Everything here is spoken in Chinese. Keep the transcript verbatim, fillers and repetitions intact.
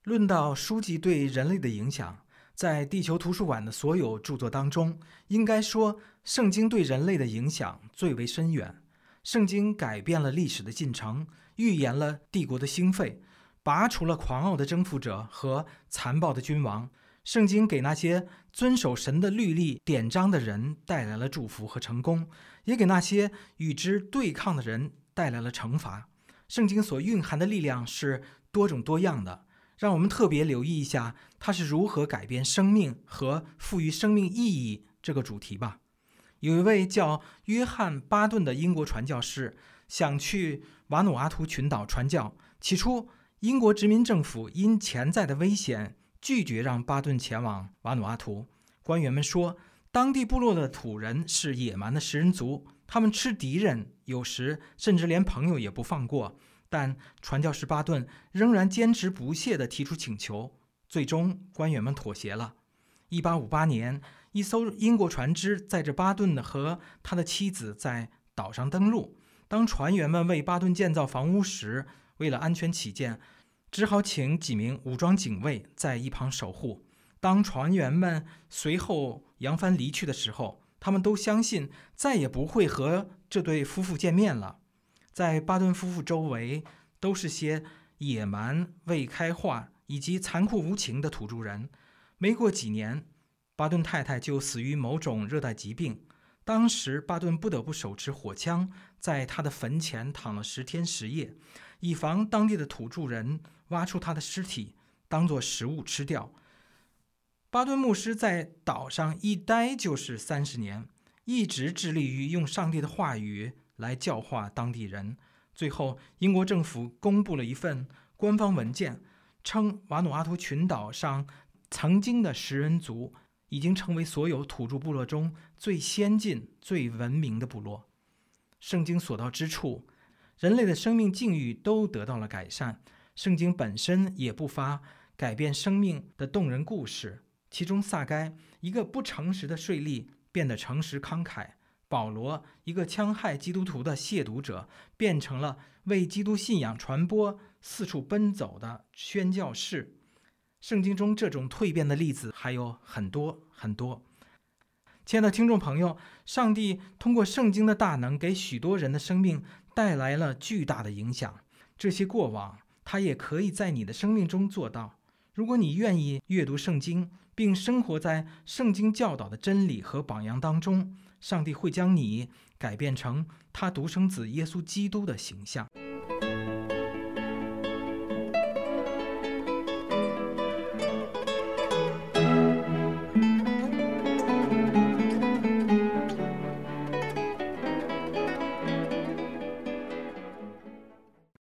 论到书籍对人类的影响，在地球图书馆的所有著作当中，应该说圣经对人类的影响最为深远。圣经改变了历史的进程，预言了帝国的兴废，拔除了狂傲的征服者和残暴的君王。圣经给那些遵守神的律例典章的人带来了祝福和成功，也给那些与之对抗的人带来了惩罚。圣经所蕴含的力量是多种多样的，让我们特别留意一下它是如何改变生命和赋予生命意义这个主题吧。有一位叫约翰·巴顿的英国传教士想去瓦努阿图群岛传教，起初英国殖民政府因潜在的危险拒绝让巴顿前往瓦努阿图。官员们说，当地部落的土人是野蛮的食人族，他们吃敌人，有时甚至连朋友也不放过。但传教士巴顿仍然坚持不懈地提出请求，最终官员们妥协了。一八五八年，一艘英国船只载着巴顿和他的妻子在岛上登陆。当船员们为巴顿建造房屋时，为了安全起见，只好请几名武装警卫在一旁守护。当船员们随后扬帆离去的时候，他们都相信再也不会和这对夫妇见面了。在巴顿夫妇周围都是些野蛮、未开化以及残酷无情的土著人。没过几年，巴顿太太就死于某种热带疾病。当时巴顿不得不手持火枪，在他的坟前躺了十天十夜，以防当地的土著人挖出他的尸体当作食物吃掉。巴顿牧师在岛上一待就是三十年，一直致力于用上帝的话语来教化当地人。最后，英国政府公布了一份官方文件，称瓦努阿图群岛上曾经的食人族已经成为所有土著部落中最先进、最文明的部落。圣经所到之处，人类的生命境遇都得到了改善。圣经本身也不乏改变生命的动人故事，其中撒该，一个不诚实的税吏，变得诚实慷慨；保罗，一个戕害基督徒的亵渎者，变成了为基督信仰传播四处奔走的宣教士。圣经中这种蜕变的例子还有很多很多。亲爱的听众朋友，上帝通过圣经的大能给许多人的生命带来了巨大的影响，这些过往他也可以在你的生命中做到。如果你愿意阅读圣经，并生活在圣经教导的真理和榜样当中，上帝会将你改变成他独生子耶稣基督的形象。